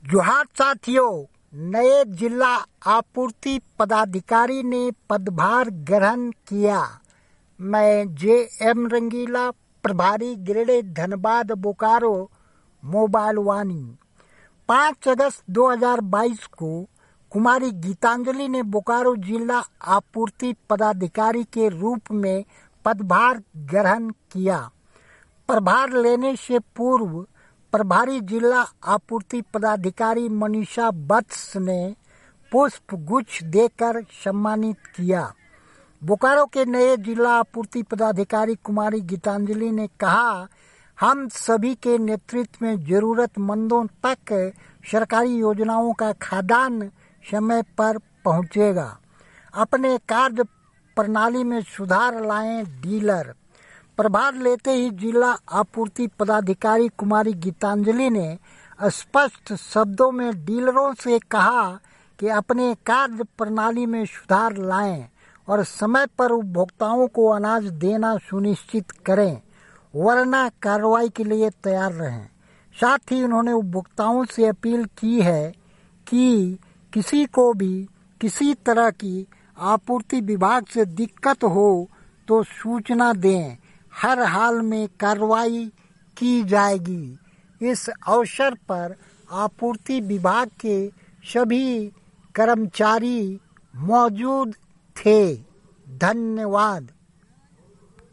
जोहार साथियों, नए जिला आपूर्ति पदाधिकारी ने पदभार ग्रहण किया। मैं जे.एम. रंगीला, प्रभारी ग्रेड धनबाद बोकारो मोबाइल वाणी। 5 अगस्त 2022 को कुमारी गीतांजलि ने बोकारो जिला आपूर्ति पदाधिकारी के रूप में पदभार ग्रहण किया। प्रभार लेने से पूर्व प्रभारी जिला आपूर्ति पदाधिकारी मनीषा वत्स ने पुष्प गुच्छ देकर सम्मानित किया। बोकारो के नए जिला आपूर्ति पदाधिकारी कुमारी गीतांजलि ने कहा, हम सभी के नेतृत्व में जरूरतमंदों तक सरकारी योजनाओं का खाद्यान्न समय पर पहुंचेगा। अपने कार्य प्रणाली में सुधार लाएं डीलर। प्रभार लेते ही जिला आपूर्ति पदाधिकारी कुमारी गीतांजलि ने स्पष्ट शब्दों में डीलरों से कहा कि अपने कार्य प्रणाली में सुधार लाएं और समय पर उपभोक्ताओं को अनाज देना सुनिश्चित करें, वरना कार्रवाई के लिए तैयार रहें। साथ ही उन्होंने उपभोक्ताओं से अपील की है कि किसी को भी किसी तरह की आपूर्ति विभाग से दिक्कत हो तो सूचना दें, हर हाल में कार्रवाई की जाएगी। इस अवसर पर आपूर्ति विभाग के सभी कर्मचारी मौजूद थे। धन्यवाद।